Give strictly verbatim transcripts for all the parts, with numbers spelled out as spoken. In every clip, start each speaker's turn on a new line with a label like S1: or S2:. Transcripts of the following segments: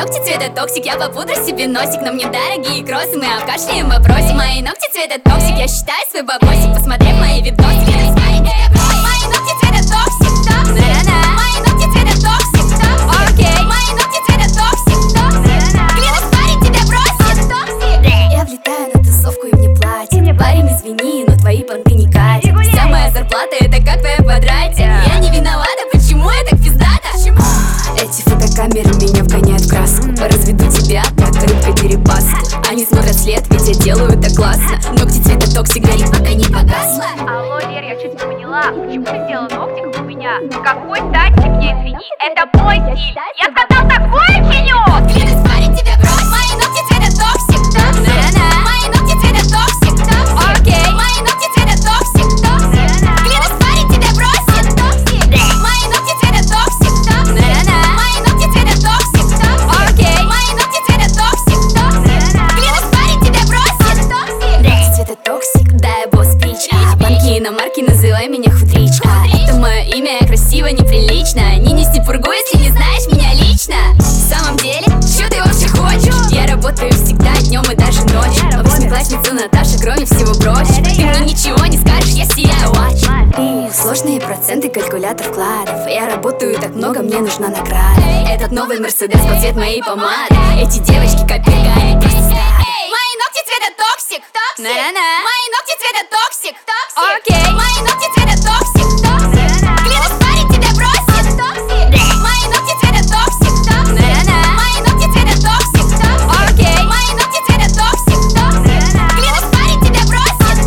S1: ногти цвета токсик, я попудрю себе носик. Но мне дорогие кроссы, мы обкашляем вопросик. Мои ногти цвета токсик, я считаю свой бабосик, посмотрев мои видосики. Мои ногти цвета токсик, мои ногти цвета токсик, окей. Мои ногти цвета токсик, клянусь, парень тебя бросит. Я влетаю на тусовку и мне платят. Парень, извини, но твои понты не катят. Вся моя зарплата это как твоя потратья. Я не виновата, почему я так пиздата? Эти фотокамеры меня вгоняют в краску. Разведу тебя, как рыбка дерипаску. Они смотрят след, ведь я делаю это классно. Ногти цвета токсик, горит, пока не погасла.
S2: Алло, Лер, я чуть не поняла, почему ты сделала ногти, как у меня? Какой статик, мне извини, это мой стиль. Я сказал такое чиню!
S1: Клянусь, парень тебя бросит. Мои ногти цвета токсик, мои ногти цвета токсик, окей. Мои ногти цвета токсик, клянусь, парень тебя бросит. Мои ногти цвета токсик, мои ногти цвета токсик, окей. Мои ногти цвета токсик, клянусь, парень тебя бросит. Ногти цвета токсик, да, я босс бич. Банки на марки, называй меня худричка. Это мое имя, я красиво, неприлично. Не неси пургу, если не знаешь меня лично. В самом деле, что ты вообще хочешь? Я работаю всегда, днем и даже ночью. А восьмиклассница Наташа, кроме всего прочего, ты мне ничего не скажешь, я сияю очень. Сложные проценты, калькулятор вкладов. Я работаю так много, мне нужна награда. Этот новый Мерседес под цвет моей помады. Эти девочки копейка, они просто стадо. Мои ногти цвета токсик, мои ногти цвета токсик, окей. Мои ногти цвета токсик, клянусь, парень тебя бросит. Мои ногти цвета токсик, мои ногти цвета токсик, окей. Мои ногти цвета токсик, клянусь, парень тебя бросит.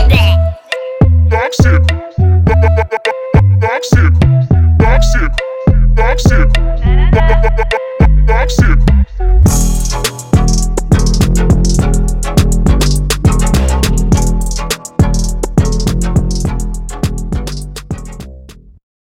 S3: Toxic, toxic, toxic, toxic, toxic.